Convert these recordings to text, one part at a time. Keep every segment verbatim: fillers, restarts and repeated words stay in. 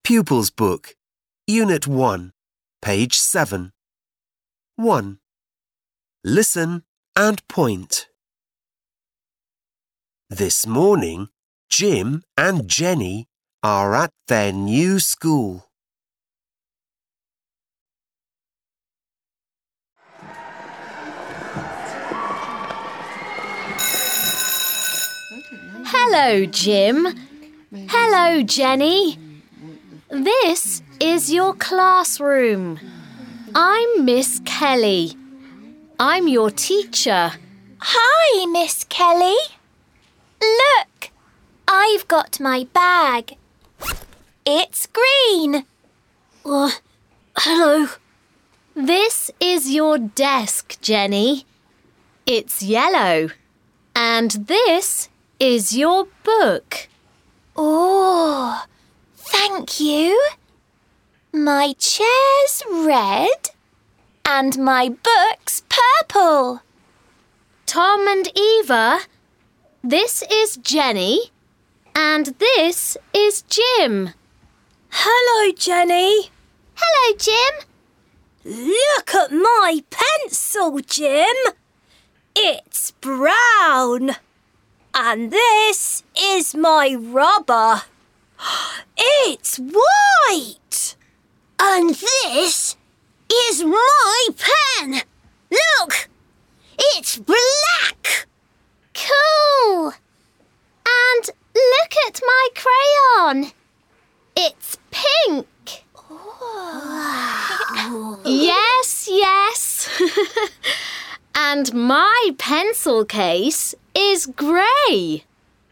Pupils Book, Unit one, page seven. one. Listen and point. This morning, Jim and Jenny are at their new school. Hello, Jim. Hello, Jenny. This is your classroom. I'm Miss Kelly. I'm your teacher. Hi, Miss Kelly. Look, I've got my bag. It's green. Uh, hello. This is your desk, Jenny. It's yellow. And this is your book. Oh, thank you. My chair's red and my book's purple. Tom and Eva, this is Jenny and this is Jim. Hello, Jenny. Hello, Jim. Look at my pencil, Jim. It's brown. And this is my rubber. It's white. And this is my pen. Look, it's black. Cool. And look at my crayon. It's pink. Oh. Yes, yes. And my pencil case is grey.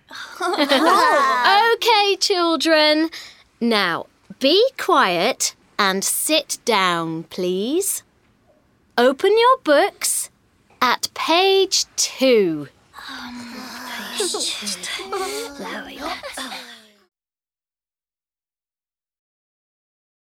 OK, children. Now, be quiet and sit down, please. Open your books at page two. Um, page two. There we are.